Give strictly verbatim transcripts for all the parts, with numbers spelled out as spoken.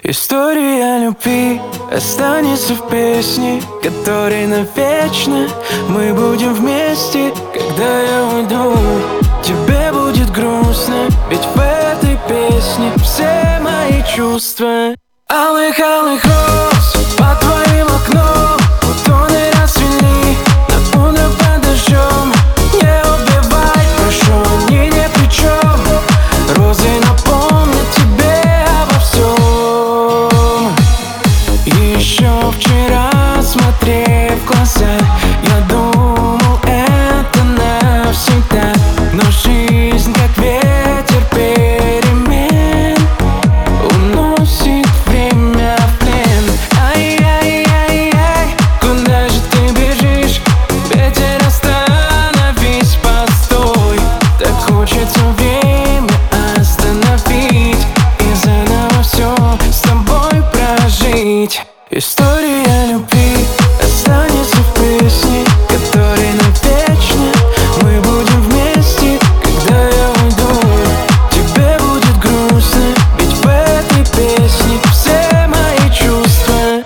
История любви останется в песне, которой навечно мы будем вместе. Когда я уйду, тебе будет грустно, ведь в этой песне все мои чувства. Алых-алых роз под твоим окном, бутоны расцвели на утро под дождем. Не убивай, прошу, они ни при чем. Розы напомнят тебе обо всем. Еще вчера, смотрев в глаза, я думал, это навсегда. Но жизнь, как ветер перемен, уносит время в плен. Ай-яй-яй-яй, куда же ты бежишь? Ветер, остановись, постой. Так хочется время остановить и заново все с тобой прожить. История любви останется в песне, которой навечно мы будем вместе. Когда я уйду, тебе будет грустно, ведь в этой песне все мои чувства.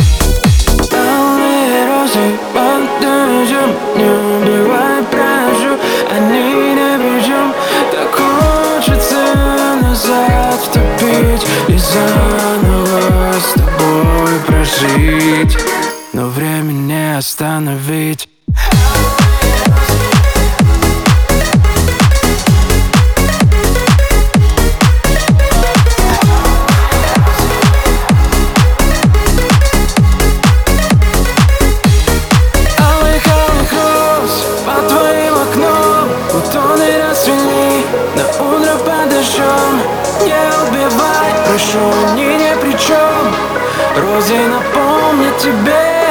Алые розы под дождем, не убивай, прошу, они ни при чем. Так хочется назад втопить и заново с тобой прожить, но время не остановить. Алых-алых роз под твоим окном, бутоны расцвели на утро под дождем. Не убивай, прошу, они ни при чем. Розы напомнят тебе